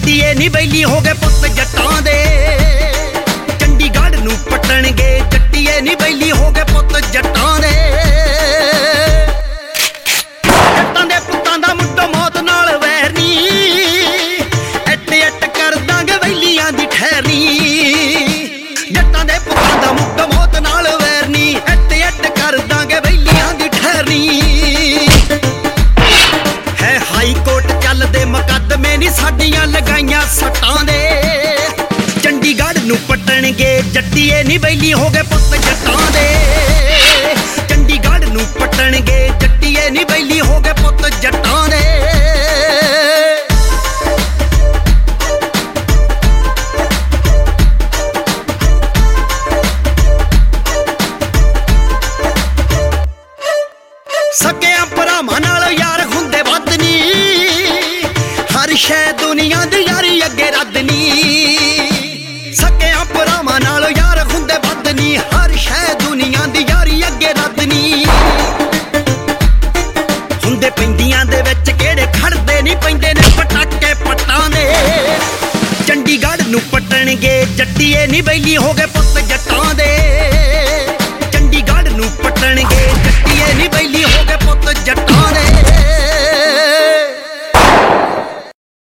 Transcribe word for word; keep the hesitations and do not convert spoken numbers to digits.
ਜੱਟੀਏ ਨੀ ਬੈਲੀ ਹੋ ਗਏ ਪੁੱਤ ਜੱਟਾਂ ਦੇ। ਚੰਡੀਗੜ੍ਹ ਨੂੰ ਪੱਟਣਗੇ ਜੱਟੀਏ ਨੀ ਬੈਲੀ ਹੋ ਗਏ ਪੁੱਤ ਜੱਟਾਂ ਦੇ। ਜੱਟਾਂ ਦੇ ਪੁੱਤਾਂ ਦਾ ਮੁੱਢੋਂ ਮੌਤ ਨਾਲ ਵੈਰ ਨੀ, ਇੱਟ ਇੱਟ ਕਰ ਦਾਂਗੇ ਵੈਲੀਆਂ ਦੀ ਠਹਿਰਨੀ। ਜੱਟਾਂ ਦੇ ਪੁੱਤਾਂ ਦਾ ਮੁੱਢੋਂ ਮੌਤ ਨਾਲ ਵੈਰ ਨੀ, ਇੱਟ ਇੱਟ ਕਰ ਦਾਂਗੇ ਵੈਲੀਆਂ ਦੀ ਠਹਿਰਨੀ। ਹੈ ਹਾਈ ਕੋਰਟ ਚੱਲਦੇ ਮੁਕੱਦਮੇ ਨੀ ਸਾਡੀਆਂ ਲਗਾਈਆਂ ਸੱਟਾਂ ਦੇ। ਚੰਡੀਗੜ੍ਹ ਨੂੰ ਪੱਟਣਗੇ ਜੱਟੀਏ ਨੀ ਬੈਲੀ ਹੋ ਗਏ ਪੁੱਤ ਜੱਟਾਂ ਦੇ। ਚੰਡੀਗੜ੍ਹ ਨੂੰ ਪੱਟਣਗੇ ਜੱਟੀਏ ਨੀ ਬੈਲੀ ਹੋ ਗਏ ਪੁੱਤ ਜੱਟਾਂ ਦੇ। ਸਕਿਆਂ ਭਰਾਵਾਂ ਨਾਲ ਯਾਰ ਹੁੰਦੇ ਵੱਧ ਨੀ, ਹਰ ਸ਼ੈ ਦੁਨੀਆ ਦੀ ਯਾਰੀ ਅੱਗੇ ਰੱਦ ਨੀ। ਸਕਿਆਂ ਭਰਾਵਾਂ ਨਾਲ ਯਾਰ ਹੁੰਦੇ ਵੱਧ ਨੀ, ਹਰ ਸ਼ੈ ਦੁਨੀਆ ਦੀ ਯਾਰੀ ਅੱਗੇ ਰੱਦ ਨੀ। ਹੁੰਦੇ ਪੈਂਦੀਆਂ ਦੇ ਵਿੱਚ ਕਿਹੜੇ ਖੜਦੇ ਨੀ, ਪੈਂਦੇ ਨੇ ਪਟਾਕੇ ਪੱਟਾਂ ਦੇ। ਚੰਡੀਗੜ੍ਹ ਨੂੰ ਪੱਟਣਗੇ ਜੱਟੀਏ ਨੀ ਬੈਲੀ ਹੋ ਗਏ ਪੁੱਤ ਜੱਟਾਂ